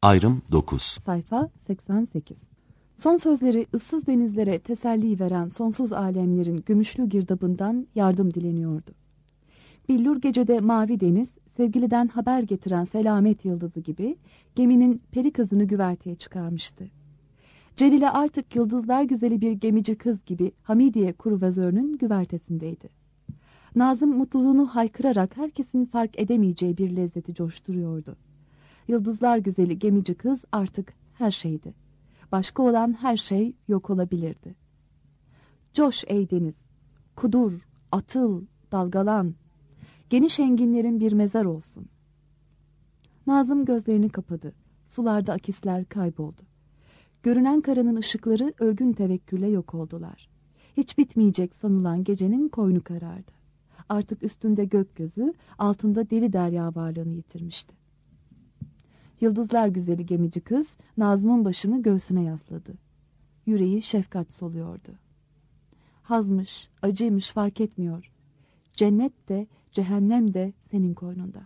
Ayrım 9. Sayfa 88. Son sözleri ıssız denizlere teselli veren sonsuz alemlerin gümüşlü girdabından yardım dileniyordu. Billur gecede mavi deniz, sevgiliden haber getiren selamet yıldızı gibi geminin peri kızını güverteye çıkarmıştı. Celile artık yıldızlar güzeli bir gemici kız gibi Hamidiye kruvazörünün güvertesindeydi. Nazım mutluluğunu haykırarak herkesin fark edemeyeceği bir lezzeti coşturuyordu. Yıldızlar güzeli gemici kız artık her şeydi. Başka olan her şey yok olabilirdi. Coş ey deniz, kudur, atıl, dalgalan, geniş enginlerin bir mezar olsun. Nazım gözlerini kapadı. Sularda akisler kayboldu. Görünen karanın ışıkları ölgün tevekkülle yok oldular. Hiç bitmeyecek sanılan gecenin koynu karardı. Artık üstünde gökyüzü, altında deli derya varlığını yitirmişti. Yıldızlar güzeli gemici kız Nazım'ın başını göğsüne yasladı. Yüreği şefkat soluyordu. Hazmış, acıymış fark etmiyor. Cennet de, cehennem de senin koynunda.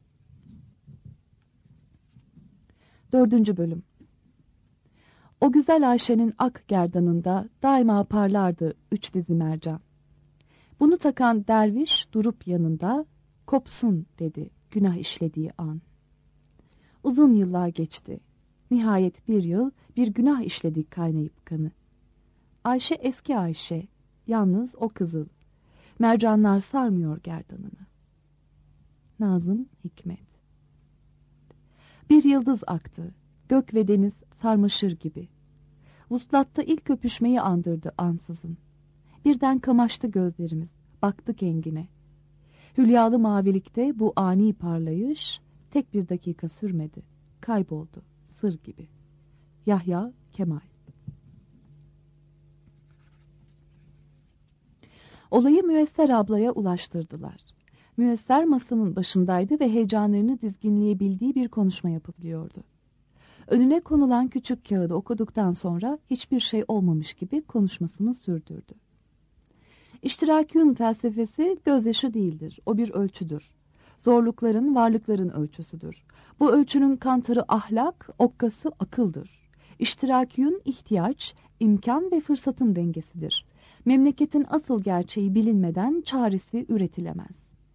4. Bölüm. O güzel Ayşe'nin ak gerdanında daima parlardı 3 dizi mercan. Bunu takan derviş durup yanında, kopsun dedi günah işlediği an. Uzun yıllar geçti. Nihayet bir yıl bir günah işledik kaynayıp kanı. Ayşe eski Ayşe, yalnız o kızıl. Mercanlar sarmıyor gerdanını. Nazım Hikmet. Bir yıldız aktı, gök ve deniz sarmaşır gibi. Vuslatta ilk öpüşmeyi andırdı ansızın. Birden kamaştı gözlerimiz, baktık engine. Hülyalı mavilikte bu ani parlayış tek bir dakika sürmedi. Kayboldu, sır gibi. Yahya Kemal. Olayı Müesser ablaya ulaştırdılar. Müesser masanın başındaydı ve heyecanlarını dizginleyebildiği bir konuşma yapabiliyordu. Önüne konulan küçük kağıdı okuduktan sonra hiçbir şey olmamış gibi konuşmasını sürdürdü. İştirakiyun felsefesi gözyaşı değildir, o bir ölçüdür. Zorlukların, varlıkların ölçüsüdür. Bu ölçünün kantarı ahlak, okkası akıldır. İştirakiyun ihtiyaç, imkan ve fırsatın dengesidir. Memleketin asıl gerçeği bilinmeden çaresi üretilemez.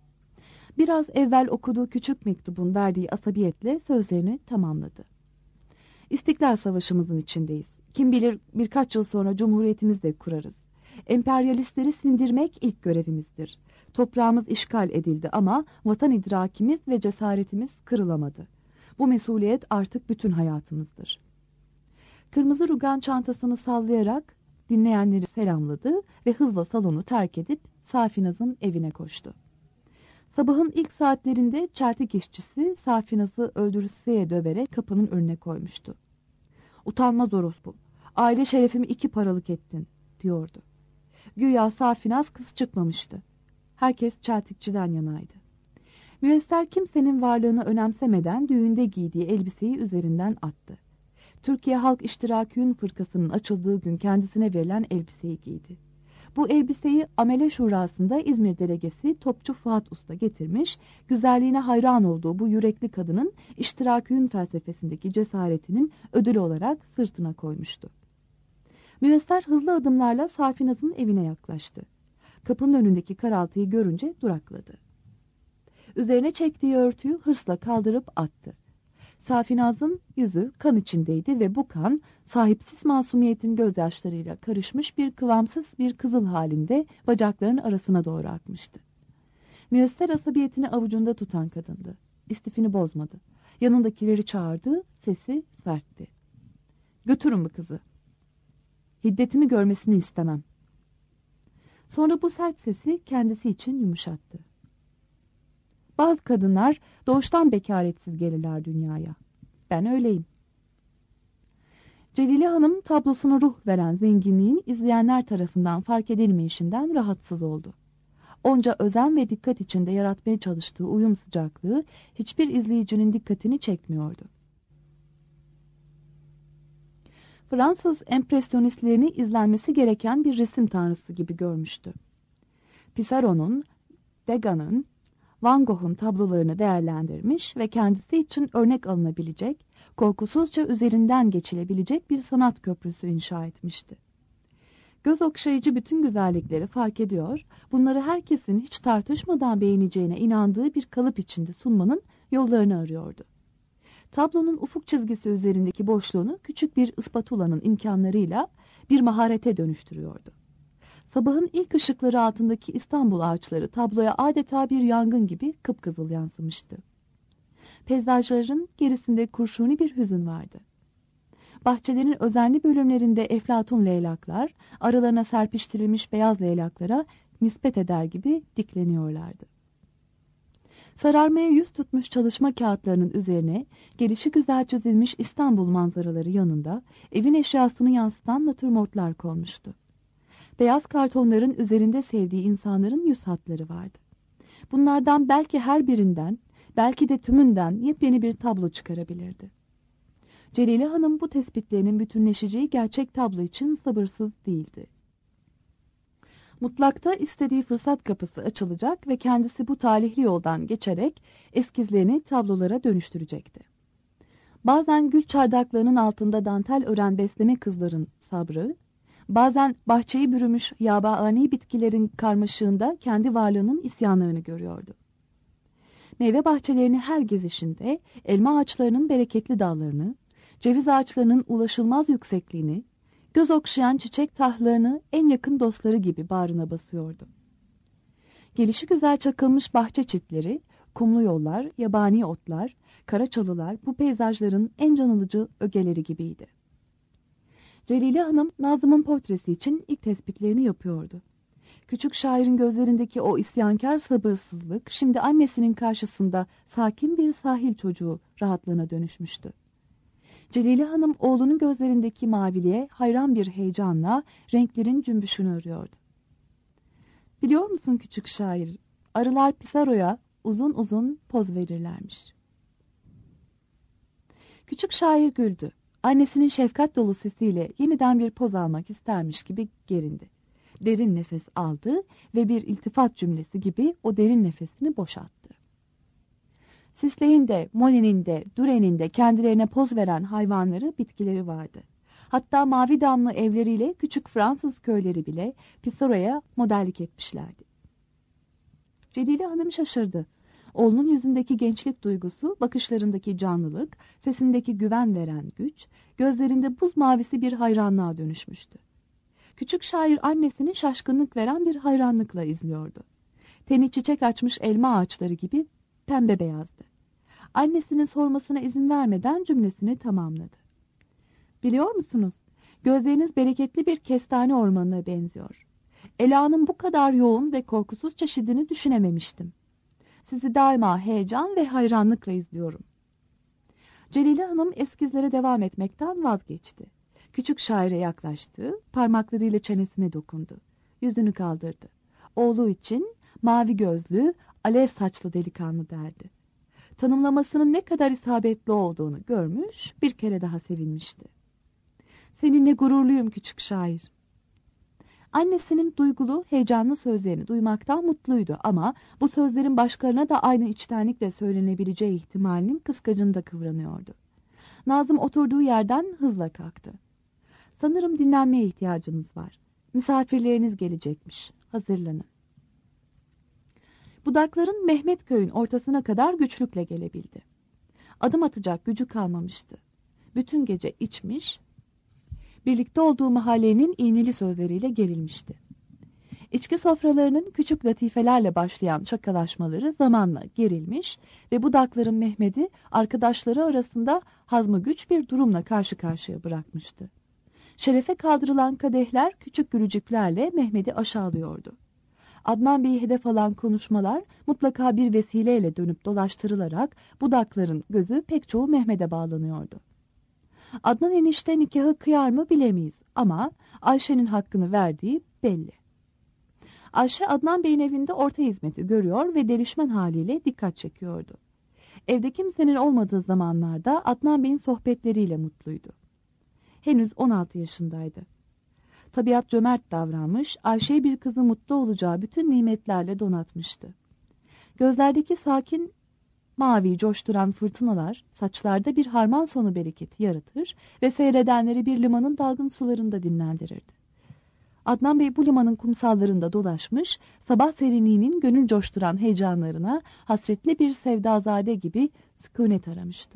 Biraz evvel okuduğu küçük mektubun verdiği asabiyetle sözlerini tamamladı. İstiklal Savaşımızın içindeyiz. Kim bilir birkaç yıl sonra Cumhuriyetimiz de kurarız. Emperyalistleri sindirmek ilk görevimizdir. Toprağımız işgal edildi ama vatan idrakimiz ve cesaretimiz kırılamadı. Bu mesuliyet artık bütün hayatımızdır. Kırmızı rugan çantasını sallayarak dinleyenleri selamladı ve hızla salonu terk edip Safinaz'ın evine koştu. Sabahın ilk saatlerinde çeltik işçisi Safinaz'ı öldürüseye döverek kapının önüne koymuştu. "Utanmaz orospu, aile şerefimi 2 paralık ettin," diyordu. Güya Safinaz kız çıkmamıştı. Herkes çeltikçiden yanaydı. Müesser kimsenin varlığını önemsemeden düğünde giydiği elbiseyi üzerinden attı. Türkiye Halk İştirakiyun Fırkası'nın açıldığı gün kendisine verilen elbiseyi giydi. Bu elbiseyi Amele Şurası'nda İzmir delegesi Topçu Fuat Usta getirmiş, güzelliğine hayran olduğu bu yürekli kadının İştirakiyun felsefesindeki cesaretinin ödülü olarak sırtına koymuştu. Müesser hızlı adımlarla Safinaz'ın evine yaklaştı. Kapının önündeki karaltıyı görünce durakladı. Üzerine çektiği örtüyü hırsla kaldırıp attı. Safinaz'ın yüzü kan içindeydi ve bu kan sahipsiz masumiyetin gözyaşlarıyla karışmış bir kıvamsız bir kızıl halinde bacaklarının arasına doğru akmıştı. Müesser asabiyetini avucunda tutan kadındı. İstifini bozmadı. Yanındakileri çağırdı, sesi sertti. "Götürün bu kızı. Hiddetimi görmesini istemem." Sonra bu sert sesi kendisi için yumuşattı. "Bazı kadınlar doğuştan bekaretsiz gelirler dünyaya. Ben öyleyim." Celile Hanım tablosuna ruh veren zenginliğin izleyenler tarafından fark edilmeyişinden rahatsız oldu. Onca özen ve dikkat içinde yaratmaya çalıştığı uyum sıcaklığı hiçbir izleyicinin dikkatini çekmiyordu. Fransız empresyonistlerini izlenmesi gereken bir resim tanrısı gibi görmüştü. Pissarro'nun, Degas'ın, Van Gogh'un tablolarını değerlendirmiş ve kendisi için örnek alınabilecek, korkusuzca üzerinden geçilebilecek bir sanat köprüsü inşa etmişti. Göz okşayıcı bütün güzellikleri fark ediyor, bunları herkesin hiç tartışmadan beğeneceğine inandığı bir kalıp içinde sunmanın yollarını arıyordu. Tablonun ufuk çizgisi üzerindeki boşluğunu küçük bir ıspatulanın imkanlarıyla bir maharete dönüştürüyordu. Sabahın ilk ışıkları altındaki İstanbul ağaçları tabloya adeta bir yangın gibi kıpkızıl yansımıştı. Peyzajların gerisinde kurşuni bir hüzün vardı. Bahçelerin özenli bölümlerinde eflatun leylaklar, aralarına serpiştirilmiş beyaz leylaklara nispet eder gibi dikleniyorlardı. Sararmaya yüz tutmuş çalışma kağıtlarının üzerine gelişigüzel çizilmiş İstanbul manzaraları yanında evin eşyasını yansıtan natürmortlar konmuştu. Beyaz kartonların üzerinde sevdiği insanların yüz hatları vardı. Bunlardan belki her birinden, belki de tümünden yepyeni bir tablo çıkarabilirdi. Celile Hanım bu tespitlerinin bütünleşeceği gerçek tablo için sabırsız değildi. Mutlakta istediği fırsat kapısı açılacak ve kendisi bu talihli yoldan geçerek eskizlerini tablolara dönüştürecekti. Bazen gül çardaklarının altında dantel ören besleme kızların sabrı, bazen bahçeyi bürümüş yabani bitkilerin karmaşığında kendi varlığının isyanlarını görüyordu. Meyve bahçelerini her gezişinde elma ağaçlarının bereketli dallarını, ceviz ağaçlarının ulaşılmaz yüksekliğini, göz okşayan çiçek tahlarını en yakın dostları gibi bağrına basıyordu. Gelişigüzel çakılmış bahçe çitleri, kumlu yollar, yabani otlar, kara çalılar bu peyzajların en can alıcı ögeleri gibiydi. Celile Hanım Nazım'ın portresi için ilk tespitlerini yapıyordu. Küçük şairin gözlerindeki o isyankar sabırsızlık şimdi annesinin karşısında sakin bir sahil çocuğu rahatlığına dönüşmüştü. Celile Hanım oğlunun gözlerindeki maviliğe hayran bir heyecanla renklerin cümbüşünü arıyordu. Biliyor musun küçük şair, arılar Pisaro'ya uzun uzun poz verirlermiş. Küçük şair güldü. Annesinin şefkat dolu sesiyle yeniden bir poz almak istermiş gibi gerindi. Derin nefes aldı ve bir iltifat cümlesi gibi o derin nefesini boşalttı. Sisley'in de, Monet'in de, Düren'in de kendilerine poz veren hayvanları, bitkileri vardı. Hatta mavi damlı evleriyle küçük Fransız köyleri bile Pisaro'ya modellik etmişlerdi. Celile Hanım şaşırdı. Oğlunun yüzündeki gençlik duygusu, bakışlarındaki canlılık, sesindeki güven veren güç, gözlerinde buz mavisi bir hayranlığa dönüşmüştü. Küçük şair annesini şaşkınlık veren bir hayranlıkla izliyordu. Teni çiçek açmış elma ağaçları gibi pembe beyazdı. Annesinin sormasına izin vermeden cümlesini tamamladı. Biliyor musunuz? Gözleriniz bereketli bir kestane ormanına benziyor. Ela'nın bu kadar yoğun ve korkusuz çeşidini düşünememiştim. Sizi daima heyecan ve hayranlıkla izliyorum. Celile Hanım eskizlere devam etmekten vazgeçti. Küçük şaire yaklaştı, parmaklarıyla çenesine dokundu. Yüzünü kaldırdı. Oğlu için mavi gözlü, alev saçlı delikanlı derdi. Tanımlamasının ne kadar isabetli olduğunu görmüş, bir kere daha sevinmişti. Seninle gururluyum küçük şair. Annesinin duygulu, heyecanlı sözlerini duymaktan mutluydu ama bu sözlerin başkalarına da aynı içtenlikle söylenebileceği ihtimalinin kıskacında kıvranıyordu. Nazım oturduğu yerden hızla kalktı. Sanırım dinlenmeye ihtiyacınız var. Misafirleriniz gelecekmiş. Hazırlanın. Budakların Mehmetköy'ün ortasına kadar güçlükle gelebildi. Adım atacak gücü kalmamıştı. Bütün gece içmiş, birlikte olduğu mahallenin iğneli sözleriyle gerilmişti. İçki sofralarının küçük latifelerle başlayan şakalaşmaları zamanla gerilmiş ve budakların Mehmet'i arkadaşları arasında hazmı güç bir durumla karşı karşıya bırakmıştı. Şerefe kaldırılan kadehler küçük gülücüklerle Mehmet'i aşağılıyordu. Adnan Bey'i hedef alan konuşmalar mutlaka bir vesileyle dönüp dolaştırılarak budakların gözü pek çoğu Mehmet'e bağlanıyordu. Adnan enişte nikahı kıyar mı bilemeyiz ama Ayşe'nin hakkını verdiği belli. Ayşe Adnan Bey'in evinde orta hizmeti görüyor ve delişmen haliyle dikkat çekiyordu. Evde kimsenin olmadığı zamanlarda Adnan Bey'in sohbetleriyle mutluydu. Henüz 16 yaşındaydı. Tabiat cömert davranmış, Ayşe'yi bir kızı mutlu olacağı bütün nimetlerle donatmıştı. Gözlerdeki sakin mavi coşturan fırtınalar saçlarda bir harman sonu bereketi yaratır ve seyredenleri bir limanın dalgın sularında dinlendirirdi. Adnan Bey bu limanın kumsallarında dolaşmış, sabah serinliğinin gönül coşturan heyecanlarına hasretli bir sevdazade gibi sükunet aramıştı.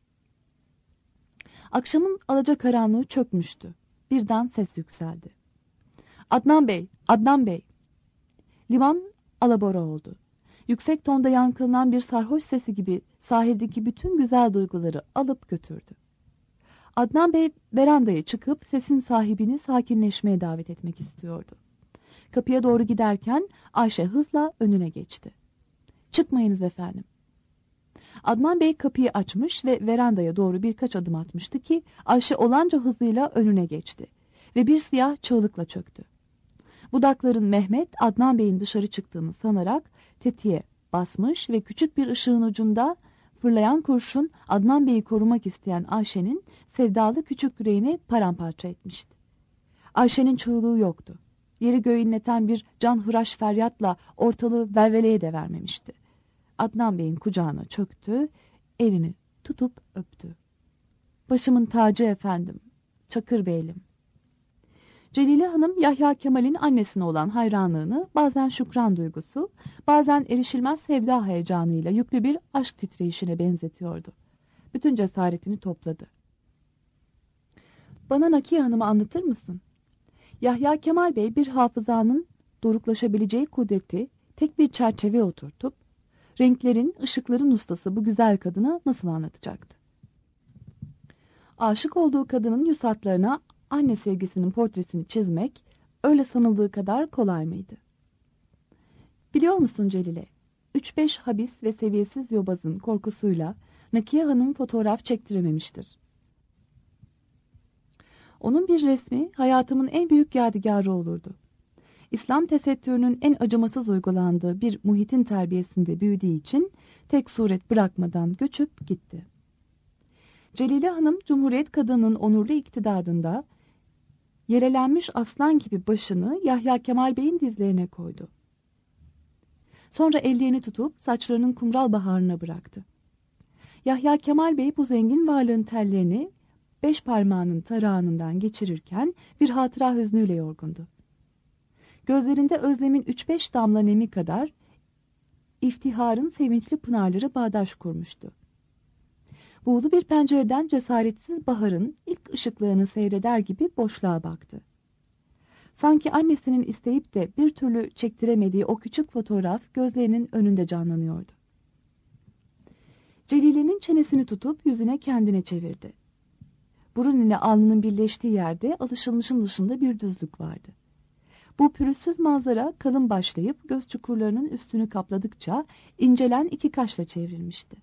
Akşamın alacakaranlığı çökmüştü. Birden ses yükseldi. Adnan Bey, Adnan Bey! Liman alabora oldu. Yüksek tonda yankılanan bir sarhoş sesi gibi sahildeki bütün güzel duyguları alıp götürdü. Adnan Bey verandaya çıkıp sesin sahibini sakinleşmeye davet etmek istiyordu. Kapıya doğru giderken Ayşe hızla önüne geçti. "Çıkmayınız efendim." Adnan Bey kapıyı açmış ve verandaya doğru birkaç adım atmıştı ki Ayşe olanca hızıyla önüne geçti ve bir siyah çığlıkla çöktü. Budakların Mehmet Adnan Bey'in dışarı çıktığını sanarak tetiğe basmış ve küçük bir ışığın ucunda fırlayan kurşun Adnan Bey'i korumak isteyen Ayşe'nin sevdalı küçük yüreğini paramparça etmişti. Ayşe'nin çığlığı yoktu. Yeri göğü inleten bir canhıraş feryatla ortalığı velveleye de vermemişti. Adnan Bey'in kucağına çöktü, elini tutup öptü. "Başımın tacı efendim, Çakır Beylim." Celile Hanım Yahya Kemal'in annesine olan hayranlığını bazen şükran duygusu, bazen erişilmez sevda heyecanıyla yüklü bir aşk titreyişine benzetiyordu. Bütün cesaretini topladı. "Bana Nakiye Hanım'ı anlatır mısın?" Yahya Kemal Bey bir hafızanın doruklaşabileceği kudreti tek bir çerçeveye oturtup, renklerin, ışıkların ustası bu güzel kadına nasıl anlatacaktı? Aşık olduğu kadının yüz hatlarına anne sevgisinin portresini çizmek öyle sanıldığı kadar kolay mıydı? "Biliyor musun Celile, 3-5 habis ve seviyesiz yobazın korkusuyla Nakiye Hanım fotoğraf çektirememiştir. Onun bir resmi hayatımın en büyük yadigarı olurdu. İslam tesettürünün en acımasız uygulandığı bir muhitin terbiyesinde büyüdüğü için tek suret bırakmadan göçüp gitti." Celile Hanım, Cumhuriyet kadının onurlu iktidadında yerelenmiş aslan gibi başını Yahya Kemal Bey'in dizlerine koydu. Sonra ellerini tutup saçlarının kumral baharına bıraktı. Yahya Kemal Bey bu zengin varlığın tellerini 5 parmağının tarağından geçirirken bir hatıra hüznüyle yorgundu. Gözlerinde özlemin 3-5 damla nemi kadar iftiharın sevinçli pınarları bağdaş kurmuştu. Buğulu bir pencereden cesaretsiz baharın ilk ışıklarını seyreder gibi boşluğa baktı. Sanki annesinin isteyip de bir türlü çektiremediği o küçük fotoğraf gözlerinin önünde canlanıyordu. Celile'nin çenesini tutup yüzüne kendine çevirdi. Burun ile alnının birleştiği yerde alışılmışın dışında bir düzlük vardı. Bu pürüzsüz manzara kalın başlayıp göz çukurlarının üstünü kapladıkça incelen iki kaşla çevrilmişti.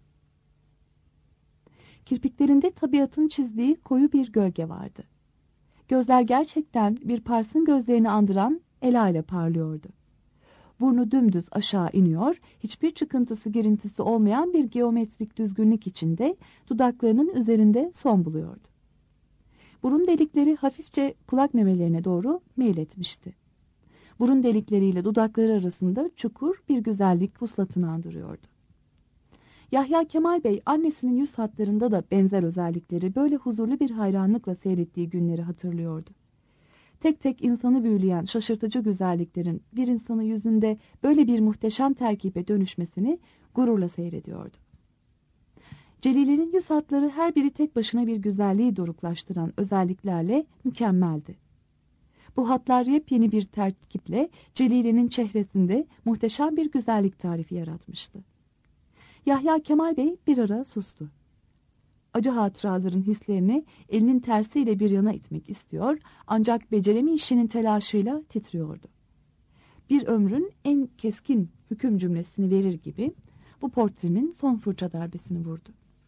Kirpiklerinde tabiatın çizdiği koyu bir gölge vardı. Gözler gerçekten bir Pars'ın gözlerini andıran ela ile parlıyordu. Burnu dümdüz aşağı iniyor, hiçbir çıkıntısı girintisi olmayan bir geometrik düzgünlük içinde dudaklarının üzerinde son buluyordu. Burun delikleri hafifçe kulak memelerine doğru meyletmişti. Burun delikleriyle dudakları arasında çukur bir güzellik vuslatını andırıyordu. Yahya Kemal Bey annesinin yüz hatlarında da benzer özellikleri böyle huzurlu bir hayranlıkla seyrettiği günleri hatırlıyordu. Tek tek insanı büyüleyen şaşırtıcı güzelliklerin bir insanın yüzünde böyle bir muhteşem terkibe dönüşmesini gururla seyrediyordu. Celile'nin yüz hatları her biri tek başına bir güzelliği doruklaştıran özelliklerle mükemmeldi. Bu hatlar yepyeni bir terkiple Celile'nin çehresinde muhteşem bir güzellik tarifi yaratmıştı. Yahya Kemal Bey bir ara sustu. Acı hatıraların hislerini elinin tersiyle bir yana itmek istiyor, ancak beceremeyişinin telaşıyla titriyordu. Bir ömrün en keskin hüküm cümlesini verir gibi bu portrenin son fırça darbesini vurdu.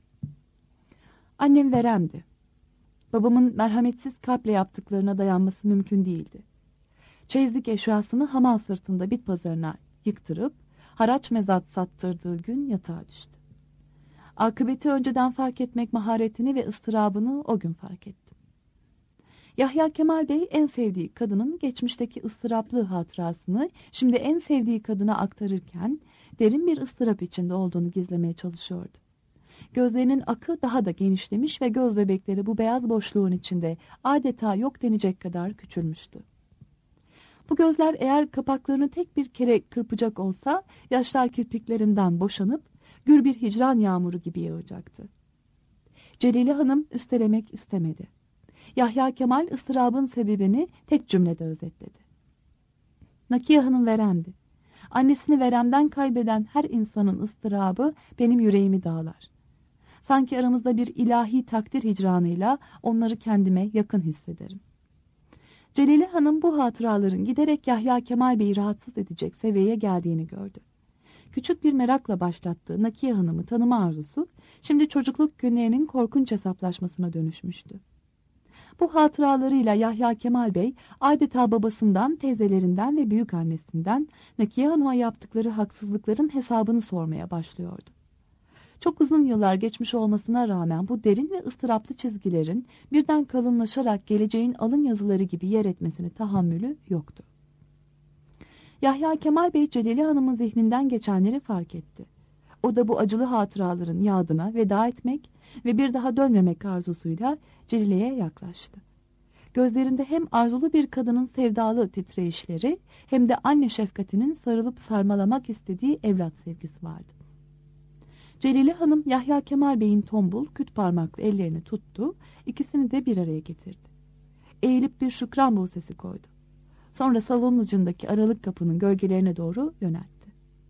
Annem veremdi. Babamın merhametsiz kalple yaptıklarına dayanması mümkün değildi. Çeyizlik eşyasını hamal sırtında bit pazarına yıktırıp haraç mezat sattırdığı gün yatağa düştü. Akıbeti önceden fark etmek maharetini ve ıstırabını o gün fark etti. Yahya Kemal Bey en sevdiği kadının geçmişteki ıstıraplı hatırasını şimdi en sevdiği kadına aktarırken derin bir ıstırap içinde olduğunu gizlemeye çalışıyordu. Gözlerinin akı daha da genişlemiş ve göz bebekleri bu beyaz boşluğun içinde adeta yok denecek kadar küçülmüştü. Bu gözler eğer kapaklarını tek bir kere kırpacak olsa yaşlar kirpiklerinden boşanıp gür bir hicran yağmuru gibi yağacaktı. Celile Hanım üstelemek istemedi. Yahya Kemal ıstırabın sebebini tek cümlede özetledi. Nakiye Hanım veremdi. Annesini veremden kaybeden her insanın ıstırabı benim yüreğimi dağlar. Sanki aramızda bir ilahi takdir hicranıyla onları kendime yakın hissederim. Celile Hanım bu hatıraların giderek Yahya Kemal Bey'i rahatsız edecek seviyeye geldiğini gördü. Küçük bir merakla başlattığı Nakiye Hanım'ı tanıma arzusu şimdi çocukluk günlerinin korkunç hesaplaşmasına dönüşmüştü. Bu hatıralarıyla Yahya Kemal Bey adeta babasından, teyzelerinden ve büyükannesinden Nakiye Hanım'a yaptıkları haksızlıkların hesabını sormaya başlıyordu. Çok uzun yıllar geçmiş olmasına rağmen bu derin ve ıstıraplı çizgilerin birden kalınlaşarak geleceğin alın yazıları gibi yer etmesine tahammülü yoktu. Yahya Kemal Bey Celile Hanım'ın zihninden geçenleri fark etti. O da bu acılı hatıraların yadına veda etmek ve bir daha dönmemek arzusuyla Celile'ye yaklaştı. Gözlerinde hem arzulu bir kadının sevdalı titreyişleri hem de anne şefkatinin sarılıp sarmalamak istediği evlat sevgisi vardı. Celile Hanım Yahya Kemal Bey'in tombul, küt parmaklı ellerini tuttu, ikisini de bir araya getirdi. Eğilip bir şükran buğsesi koydu. Sonra salonun ucundaki aralık kapının gölgelerine doğru yöneltti.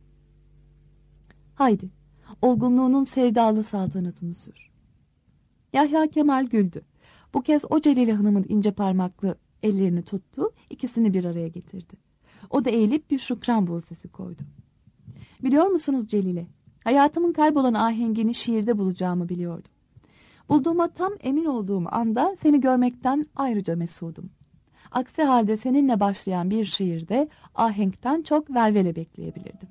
Haydi, olgunluğunun sevdalı saltanatını sür. Yahya Kemal güldü. Bu kez o Celile Hanım'ın ince parmaklı ellerini tuttu, ikisini bir araya getirdi. O da eğilip bir şükran buğsesi koydu. Biliyor musunuz Celile, hayatımın kaybolan ahengini şiirde bulacağımı biliyordum. Bulduğuma tam emin olduğum anda seni görmekten ayrıca mesudum. Aksi halde seninle başlayan bir şiirde ahenkten çok velvele bekleyebilirdim.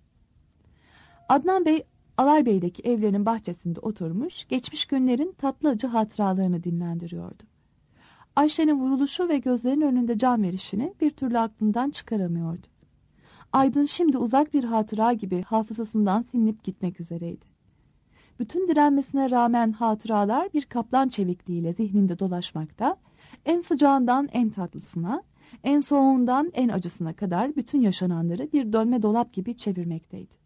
Adnan Bey, Alaybey'deki evlerinin bahçesinde oturmuş, geçmiş günlerin tatlı acı hatıralarını dinlendiriyordu. Ayşe'nin vuruluşu ve gözlerinin önünde can verişini bir türlü aklından çıkaramıyordu. Aydın şimdi uzak bir hatıra gibi hafızasından silinip gitmek üzereydi. Bütün direnmesine rağmen hatıralar bir kaplan çevikliğiyle zihninde dolaşmakta, en sıcağından en tatlısına, en soğuğundan en acısına kadar bütün yaşananları bir dönme dolap gibi çevirmekteydi.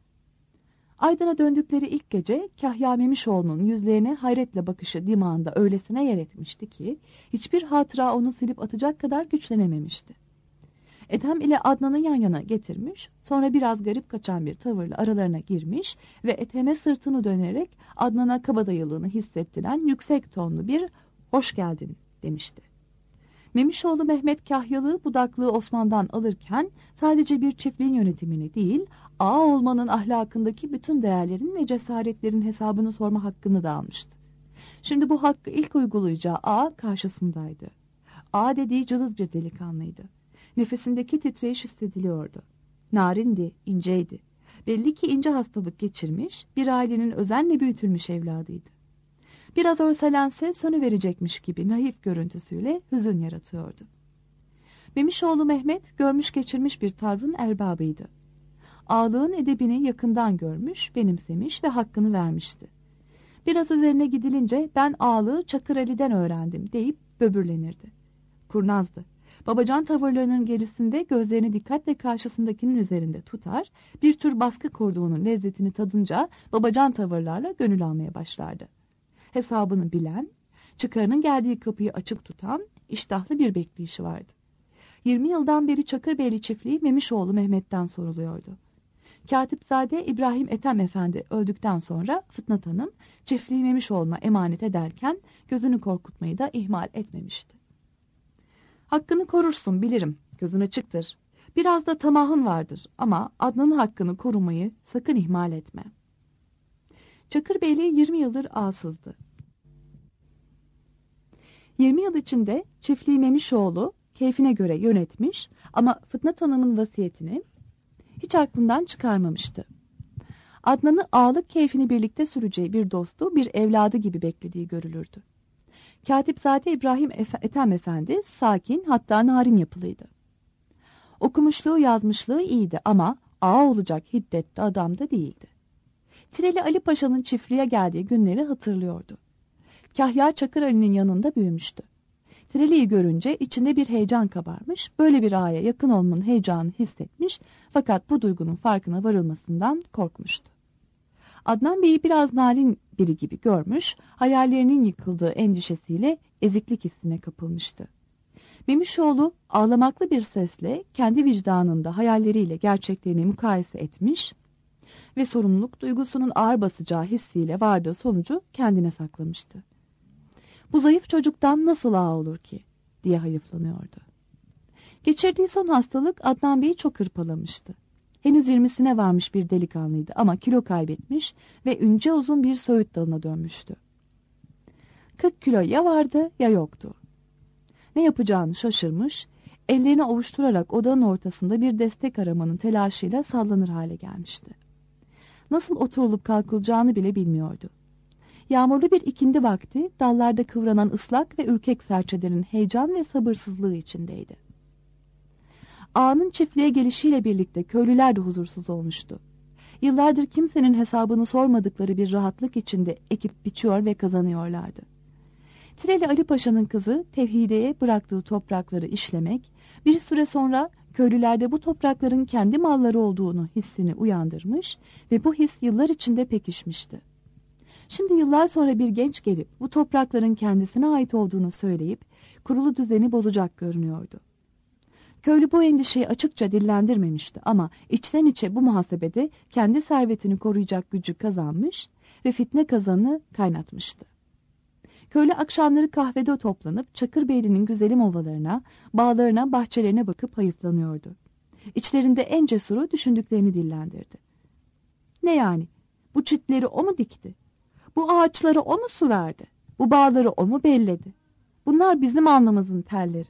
Aydın'a döndükleri ilk gece Kahya Memişoğlu'nun yüzlerine hayretle bakışı dimağında öylesine yer etmişti ki hiçbir hatıra onu silip atacak kadar güçlenememişti. Ethem ile Adnan'ı yan yana getirmiş, sonra biraz garip kaçan bir tavırla aralarına girmiş ve Ethem'e sırtını dönerek Adnan'a kabadayılığını hissettiren yüksek tonlu bir "hoş geldin" demişti. Memişoğlu Mehmet Kahyalığı budaklığı Osman'dan alırken sadece bir çiftliğin yönetimini değil, ağa olmanın ahlakındaki bütün değerlerin ve cesaretlerin hesabını sorma hakkını da almıştı. Şimdi bu hakkı ilk uygulayacağı ağa karşısındaydı. Ağa dediği cılız bir delikanlıydı. Nefesindeki titreyiş hissediliyordu. Narindi, inceydi. Belli ki ince hastalık geçirmiş, bir ailenin özenle büyütülmüş evladıydı. Biraz örselense sönüverecekmiş gibi naif görüntüsüyle hüzün yaratıyordu. Memişoğlu Mehmet görmüş geçirmiş bir tavrın erbabıydı. Ağalığın edebini yakından görmüş, benimsemiş ve hakkını vermişti. Biraz üzerine gidilince ben ağalığı Çakır Ali'den öğrendim deyip böbürlenirdi. Kurnazdı. Babacan tavırlarının gerisinde gözlerini dikkatle karşısındakinin üzerinde tutar, bir tür baskı kurduğunun lezzetini tadınca babacan tavırlarla gönül almaya başlardı. Hesabını bilen, çıkarının geldiği kapıyı açık tutan, iştahlı bir bekleyişi vardı. 20 yıldan beri Çakırbeyli çiftliği Memişoğlu Mehmet'ten soruluyordu. Katipzade İbrahim Ethem Efendi öldükten sonra Fıtnat Hanım çiftliği Memişoğlu'na emanet ederken gözünü korkutmayı da ihmal etmemişti. Hakkını korursun bilirim, gözün açıktır. Biraz da tamahın vardır ama Adnan'ın hakkını korumayı sakın ihmal etme. Çakırbeyli 20 yıldır ağasızdı. 20 yıl içinde çiftliği Memişoğlu keyfine göre yönetmiş ama Fıtnat Hanım'ın vasiyetini hiç aklından çıkarmamıştı. Adnan'ı ağalık keyfini birlikte süreceği bir dostu, bir evladı gibi beklediği görülürdü. Katipzade İbrahim Ethem Efendi sakin hatta narin yapılıydı. Okumuşluğu yazmışlığı iyiydi ama ağa olacak hiddette adam da değildi. Tireli Ali Paşa'nın çiftliğe geldiği günleri hatırlıyordu. Kahya Çakır Ali'nin yanında büyümüştü. Tireli'yi görünce içinde bir heyecan kabarmış, böyle bir ağaya yakın olmanın heyecanını hissetmiş fakat bu duygunun farkına varılmasından korkmuştu. Adnan Bey'i biraz narin biri gibi görmüş, hayallerinin yıkıldığı endişesiyle eziklik hissine kapılmıştı. Memişoğlu ağlamaklı bir sesle kendi vicdanında hayalleriyle gerçeklerini mukayese etmiş ve sorumluluk duygusunun ağır basacağı hissiyle vardığı sonucu kendine saklamıştı. Bu zayıf çocuktan nasıl ağa olur ki diye hayıflanıyordu. Geçirdiği son hastalık Adnan Bey'i çok hırpalamıştı. Henüz 20'sine varmış bir delikanlıydı ama kilo kaybetmiş ve ince uzun bir söğüt dalına dönmüştü. 40 kilo ya vardı ya yoktu. Ne yapacağını şaşırmış, ellerini ovuşturarak odanın ortasında bir destek aramanın telaşıyla sallanır hale gelmişti. Nasıl oturulup kalkılacağını bile bilmiyordu. Yağmurlu bir ikindi vakti dallarda kıvranan ıslak ve ürkek serçelerin heyecan ve sabırsızlığı içindeydi. Ağanın çiftliğe gelişiyle birlikte köylüler de huzursuz olmuştu. Yıllardır kimsenin hesabını sormadıkları bir rahatlık içinde ekip biçiyor ve kazanıyorlardı. Tireli Ali Paşa'nın kızı Tevhide'ye bıraktığı toprakları işlemek, bir süre sonra köylülerde bu toprakların kendi malları olduğunu hissini uyandırmış ve bu his yıllar içinde pekişmişti. Şimdi yıllar sonra bir genç gelip bu toprakların kendisine ait olduğunu söyleyip kurulu düzeni bozacak görünüyordu. Köylü bu endişeyi açıkça dillendirmemişti ama içten içe bu muhasebede kendi servetini koruyacak gücü kazanmış ve fitne kazanı kaynatmıştı. Köylü akşamları kahvede toplanıp Çakırbeyli'nin güzelim ovalarına, bağlarına, bahçelerine bakıp hayıflanıyordu. İçlerinde en cesuru düşündüklerini dillendirdi. Ne yani? Bu çitleri o mu dikti? Bu ağaçları o mu su verdi? Bu bağları o mu belledi? Bunlar bizim alnımızın telleri.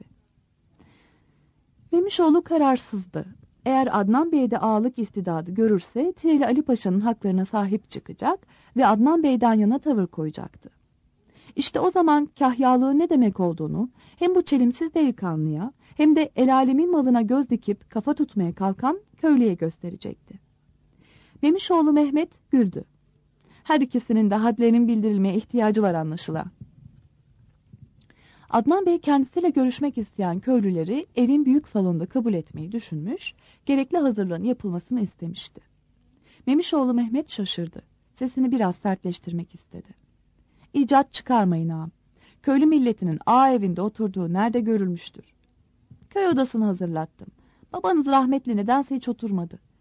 Memişoğlu kararsızdı. Eğer Adnan Bey'de ağalık istidadı görürse Tireli Ali Paşa'nın haklarına sahip çıkacak ve Adnan Bey'den yana tavır koyacaktı. İşte o zaman kahyalığın ne demek olduğunu hem bu çelimsiz delikanlıya hem de el alemin malına göz dikip kafa tutmaya kalkan köylüye gösterecekti. Memişoğlu Mehmet güldü. Her ikisinin de hadlerinin bildirilmeye ihtiyacı var anlaşılan. Adnan Bey kendisiyle görüşmek isteyen köylüleri evin büyük salonunda kabul etmeyi düşünmüş, gerekli hazırlığın yapılmasını istemişti. Memişoğlu Mehmet şaşırdı. Sesini biraz sertleştirmek istedi. İcat çıkarmayın ağam. Köylü milletinin ağa evinde oturduğu nerede görülmüştür? Köy odasını hazırlattım. Babanız rahmetli nedense hiç oturmadı.